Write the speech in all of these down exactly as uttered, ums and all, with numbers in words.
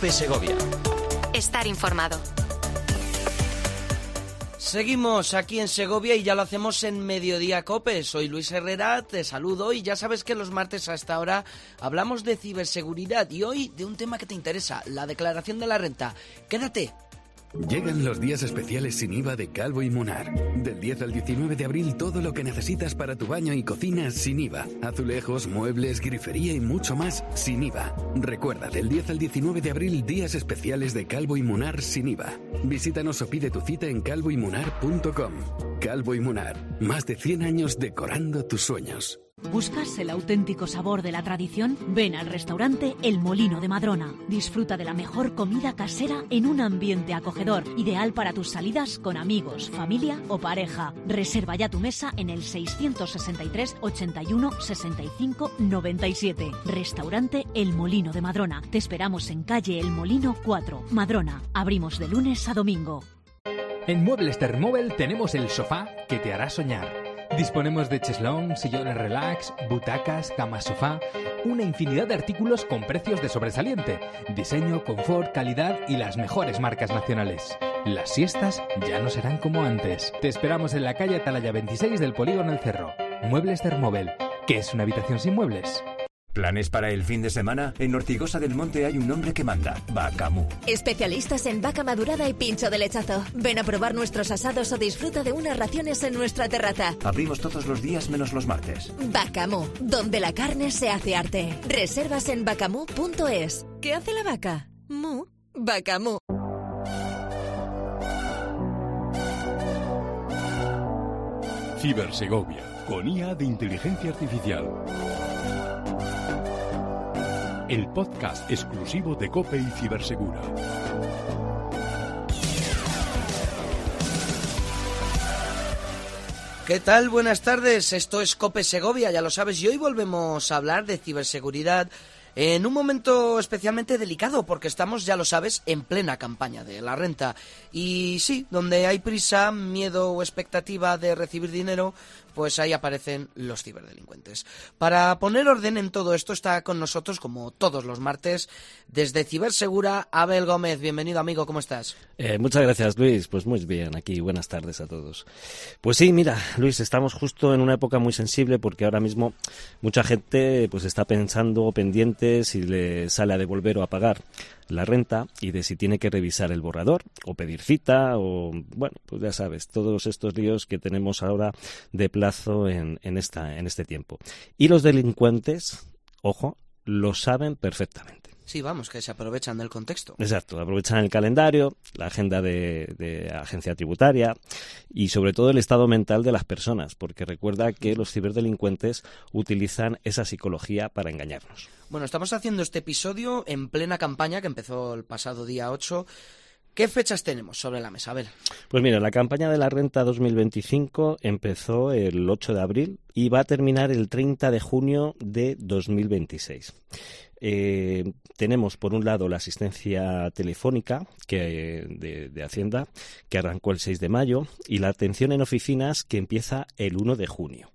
COPE Segovia. Estar informado. Seguimos aquí en Segovia y ya lo hacemos en Mediodía COPE. Soy Luis Herrera, te saludo y ya sabes que los martes a esta hora hablamos de ciberseguridad y hoy de un tema que te interesa, la declaración de la renta. Quédate. Llegan los días especiales sin I V A de Calvo y Munar. Del diez al diecinueve de abril, todo lo que necesitas para tu baño y cocina sin I V A. Azulejos, muebles, grifería y mucho más sin I V A. Recuerda, del diez al diecinueve de abril, días especiales de Calvo y Munar sin I V A. Visítanos o pide tu cita en calvo y munar punto com. Calvo y Munar, más de cien años decorando tus sueños. ¿Buscas el auténtico sabor de la tradición? Ven al restaurante El Molino de Madrona. Disfruta de la mejor comida casera en un ambiente acogedor, ideal para tus salidas con amigos, familia o pareja. Reserva ya tu mesa en el seiscientos sesenta y tres, ochenta y uno, sesenta y cinco, noventa y siete. Restaurante El Molino de Madrona. Te esperamos en calle El Molino cuatro, Madrona. Abrimos de lunes a domingo. En Muebles Thermobel tenemos el sofá que te hará soñar. Disponemos de cheslón, sillones relax, butacas, camas sofá, una infinidad de artículos con precios de sobresaliente, diseño, confort, calidad y las mejores marcas nacionales. Las siestas ya no serán como antes. Te esperamos en la calle Atalaya veintiséis del Polígono El Cerro. Muebles Thermobel. ¿Qué es una habitación sin muebles? ¿Planes para el fin de semana? En Ortigosa del Monte hay un nombre que manda, Bacamú. Especialistas en vaca madurada y pincho de lechazo. Ven a probar nuestros asados o disfruta de unas raciones en nuestra terraza. Abrimos todos los días menos los martes. Bacamú, donde la carne se hace arte. Reservas en bacamú punto es. ¿Qué hace la vaca? Mu. Bacamú. Cibersegovia, con I A de inteligencia artificial. El podcast exclusivo de COPE y Cibersegura. ¿Qué tal? Buenas tardes, esto es COPE Segovia, ya lo sabes, y hoy volvemos a hablar de ciberseguridad en un momento especialmente delicado, porque estamos, ya lo sabes, en plena campaña de la renta. Y sí, donde hay prisa, miedo o expectativa de recibir dinero, pues ahí aparecen los ciberdelincuentes. Para poner orden en todo esto está con nosotros, como todos los martes, desde Cibersegura, Abel Gómez. Bienvenido, amigo, ¿cómo estás? Eh, muchas gracias, Luis. Pues muy bien, aquí. Buenas tardes a todos. Pues sí, mira, Luis, estamos justo en una época muy sensible porque ahora mismo mucha gente pues está pensando pendiente si le sale a devolver o a pagar la renta y de si tiene que revisar el borrador o pedir cita o, bueno, pues ya sabes, todos estos líos que tenemos ahora de plazo en, en, esta, en este tiempo. Y los delincuentes, ojo, lo saben perfectamente. Sí, vamos, que se aprovechan del contexto. Exacto, aprovechan el calendario, la agenda de, de agencia tributaria y sobre todo el estado mental de las personas, porque recuerda que los ciberdelincuentes utilizan esa psicología para engañarnos. Bueno, estamos haciendo este episodio en plena campaña que empezó el pasado día ocho. ¿Qué fechas tenemos sobre la mesa? A ver. Pues mira, la campaña de la renta dos mil veinticinco empezó el ocho de abril y va a terminar el treinta de junio de dos mil veintiséis. Eh, tenemos por un lado la asistencia telefónica que, de, de Hacienda, que arrancó el seis de mayo, y la atención en oficinas, que empieza el uno de junio.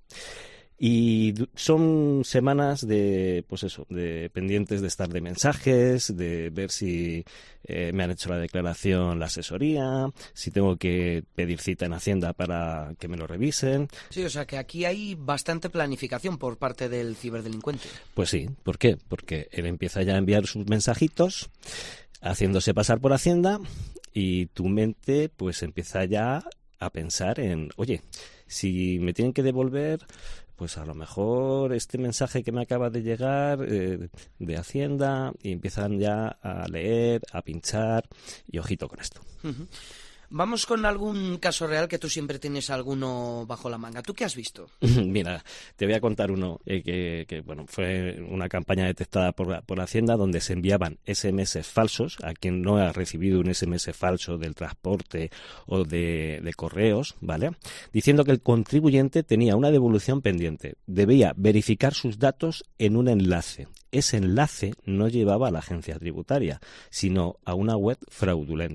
Y son semanas de, pues eso, de pendientes de estar de mensajes, de ver si eh, me han hecho la declaración la asesoría, si tengo que pedir cita en Hacienda para que me lo revisen. Sí, o sea que aquí hay bastante planificación por parte del ciberdelincuente. Pues sí, ¿por qué? Porque él empieza ya a enviar sus mensajitos, haciéndose pasar por Hacienda, y tu mente pues empieza ya a pensar en, oye, si me tienen que devolver, pues a lo mejor este mensaje que me acaba de llegar eh, de Hacienda, y empiezan ya a leer, a pinchar, y ojito con esto. Uh-huh. Vamos con algún caso real, que tú siempre tienes alguno bajo la manga. ¿Tú qué has visto? Mira, te voy a contar uno eh, que, que bueno, fue una campaña detectada por, por Hacienda, donde se enviaban ese eme ese falsos a quien no ha recibido un ese eme ese falso del transporte o de, de correos, ¿vale? Diciendo que el contribuyente tenía una devolución pendiente. Debía verificar sus datos en un enlace. Ese enlace no llevaba a la agencia tributaria, sino a una web fraudulenta.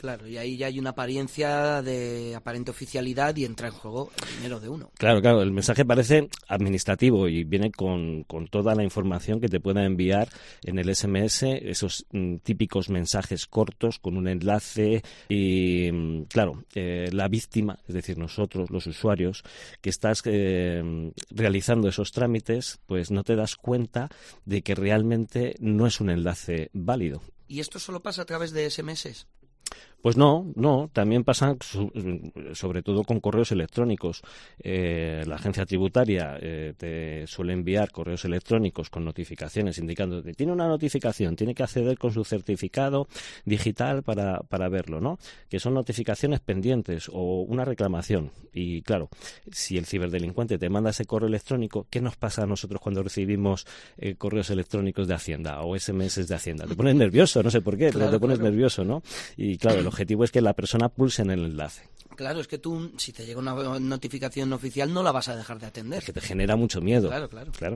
Claro, y ahí ya hay una apariencia de aparente oficialidad y entra en juego el dinero de uno. Claro, claro, el mensaje parece administrativo y viene con, con toda la información que te pueda enviar en el ese eme ese, esos mm, típicos mensajes cortos con un enlace y, mm, claro, eh, la víctima, es decir, nosotros, los usuarios, que estás eh, realizando esos trámites, pues no te das cuenta de que realmente no es un enlace válido. ¿Y esto solo pasa a través de ese eme eses? Pues no, no, también pasa sobre todo con correos electrónicos. Eh, la agencia tributaria eh, te suele enviar correos electrónicos con notificaciones indicando que tiene una notificación, tiene que acceder con su certificado digital para, para verlo, ¿no? Que son notificaciones pendientes o una reclamación. Y claro, si el ciberdelincuente te manda ese correo electrónico, ¿qué nos pasa a nosotros cuando recibimos eh, correos electrónicos de Hacienda o ese eme eses de Hacienda? Te pones nervioso, no sé por qué, claro, pero te pones claro. nervioso, ¿no? Y claro, el objetivo es que la persona pulse en el enlace. Claro, es que tú, si te llega una notificación oficial, no la vas a dejar de atender. Es que te genera mucho miedo. Claro, claro. claro.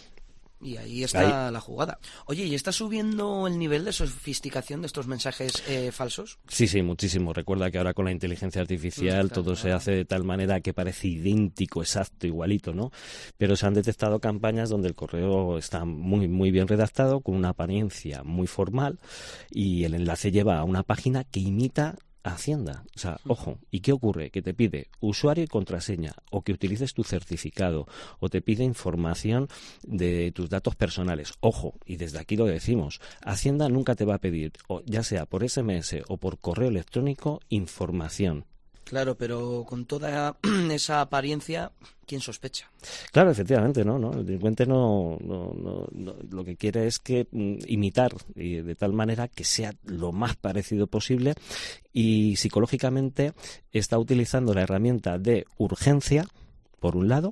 Y ahí está ahí. la jugada. Oye, ¿y está subiendo el nivel de sofisticación de estos mensajes eh, falsos? Sí, sí, muchísimo. Recuerda que ahora con la inteligencia artificial mm, claro, todo claro. se hace de tal manera que parece idéntico, exacto, igualito, ¿no? Pero se han detectado campañas donde el correo está muy, muy bien redactado, con una apariencia muy formal, y el enlace lleva a una página que imita Hacienda. O sea, ojo, ¿y qué ocurre? Que te pide usuario y contraseña, o que utilices tu certificado, o te pide información de tus datos personales. Ojo, y desde aquí lo decimos, Hacienda nunca te va a pedir, o ya sea por ese eme ese o por correo electrónico, información. Claro, pero con toda esa apariencia, ¿quién sospecha? Claro, efectivamente, no, no. El delincuente no, no, no, no lo que quiere es que mm, imitar y de tal manera que sea lo más parecido posible, y psicológicamente está utilizando la herramienta de urgencia, por un lado.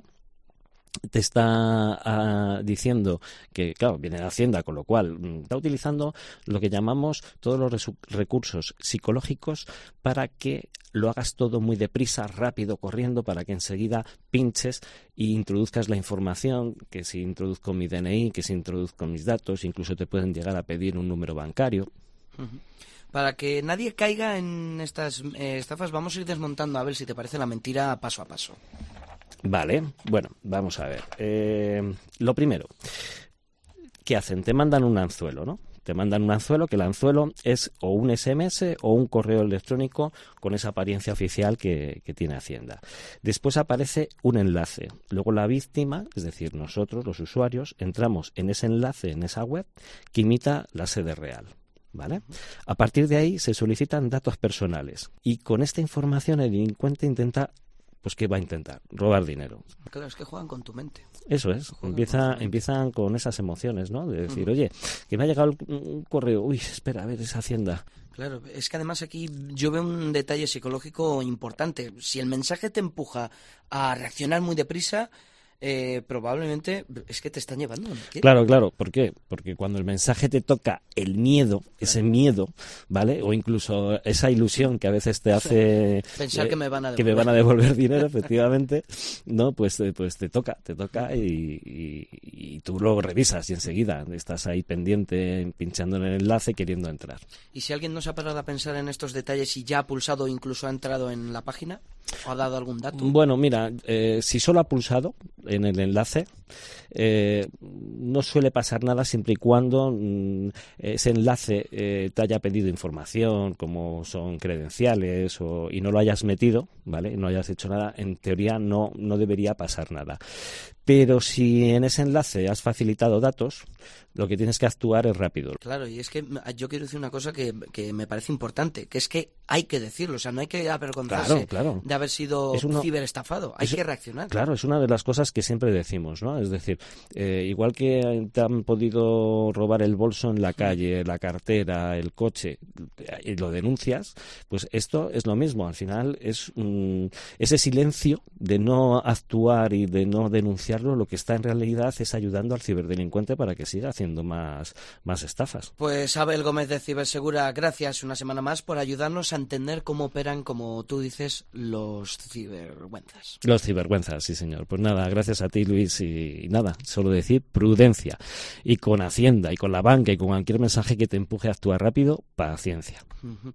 Te está uh, diciendo que, claro, viene de Hacienda, con lo cual mm, está utilizando lo que llamamos todos los resu- recursos psicológicos para que lo hagas todo muy deprisa, rápido, corriendo, para que enseguida pinches e introduzcas la información, que si introduzco mi de ene i, que si introduzco mis datos, incluso te pueden llegar a pedir un número bancario. Uh-huh. Para que nadie caiga en estas eh, estafas, vamos a ir desmontando, a ver si te parece la mentira paso a paso. Vale, bueno, vamos a ver. Eh, lo primero, ¿qué hacen? Te mandan un anzuelo, ¿no? Te mandan un anzuelo, que el anzuelo es o un ese eme ese o un correo electrónico con esa apariencia oficial que, que tiene Hacienda. Después aparece un enlace. Luego la víctima, es decir, nosotros, los usuarios, entramos en ese enlace, en esa web, que imita la sede real. ¿Vale? A partir de ahí se solicitan datos personales y con esta información el delincuente intenta, pues ¿qué va a intentar? Robar dinero. Claro, es que juegan con tu mente. Eso es, Empieza, con empiezan con esas emociones, ¿no? De decir, uh-huh. oye, que me ha llegado un correo, uy, espera, a ver, es Hacienda. Claro, es que además aquí yo veo un detalle psicológico importante. Si el mensaje te empuja a reaccionar muy deprisa, Eh, probablemente es que te están llevando. ¿Qué? Claro, claro. ¿Por qué? Porque cuando el mensaje te toca el miedo, claro. ese miedo, ¿vale? O incluso esa ilusión que a veces te hace pensar eh, que me van a devolver, que me van a devolver dinero, efectivamente, no, pues, pues te toca, te toca y, y, y tú lo revisas y enseguida estás ahí pendiente, pinchando en el enlace, queriendo entrar. ¿Y si alguien no se ha parado a pensar en estos detalles y ya ha pulsado o incluso ha entrado en la página? ¿O ha dado algún dato? Bueno, mira, eh, si solo ha pulsado en el enlace, eh, no suele pasar nada siempre y cuando mm, ese enlace eh, te haya pedido información, como son credenciales, o, y no lo hayas metido, ¿vale? No hayas hecho nada, en teoría no, no debería pasar nada. Pero si en ese enlace has facilitado datos, lo que tienes que actuar es rápido. Claro, y es que yo quiero decir una cosa que, que me parece importante, que es que hay que decirlo, o sea, no hay que avergonzarse claro, claro. de haber sido uno, ciberestafado, hay es, que reaccionar. Claro, es una de las cosas que siempre decimos, ¿no? Es decir, eh, igual que te han podido robar el bolso en la calle, la cartera, el coche, y lo denuncias, pues esto es lo mismo, al final es um, ese silencio de no actuar y de no denunciar, lo que está en realidad es ayudando al ciberdelincuente para que siga haciendo más, más estafas. Pues Abel Gómez de Cibersegura, gracias una semana más por ayudarnos a entender cómo operan, como tú dices, los cibervergüenzas. Los cibervergüenzas, sí señor. Pues nada, gracias a ti Luis y, y nada, solo decir prudencia. Y con Hacienda y con la banca y con cualquier mensaje que te empuje a actuar rápido, paciencia. Uh-huh.